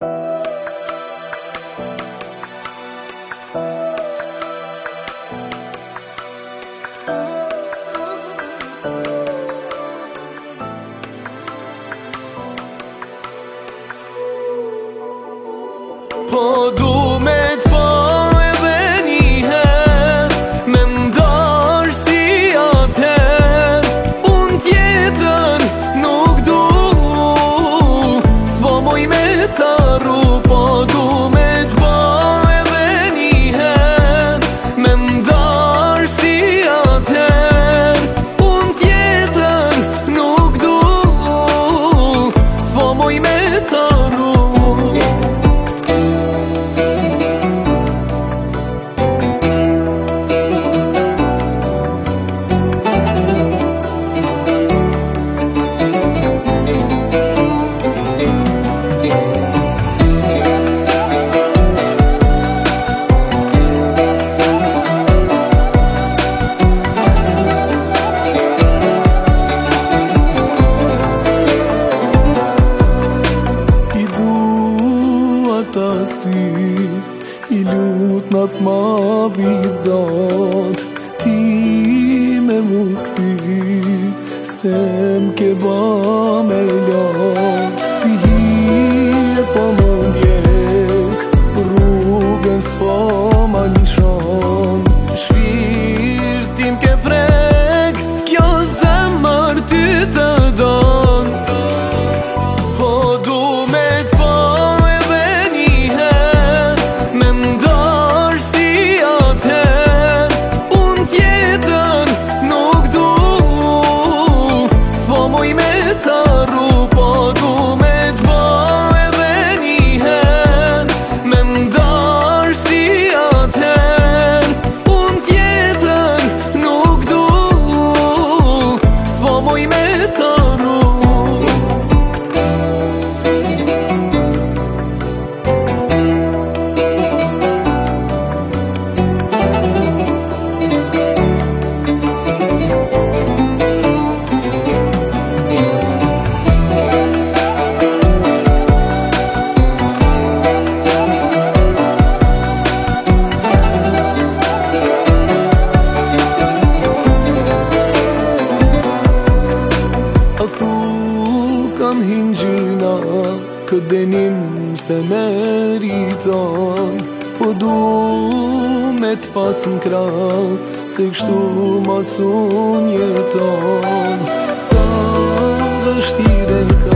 Po du me t'po edhe njëher, me mdarë si atëher. Unë tjetën nuk du, s'po moj me t'arru. Po du me t'po edhe njëher, me mdarë si atëher. Unë tjetën nuk du, s'po moj me t'arru. I lut në t'madhit zot, ti me mu këti, se m'ke ba me lot. Si hije po më ndjek, rrugën s'po ma nishon. Shpirtin ke prek, kjo zemër ty të don. Po du me t'po t'arru. Po du me t'bo edhe njëher, me mdarë si atëher. Unë tjetën nuk du, s'po moj me t'arru. Kam hingjina, këtë denim se meriton. Po du me t'pas n'kra, se kështu mas unë jeton. Sa vështire ka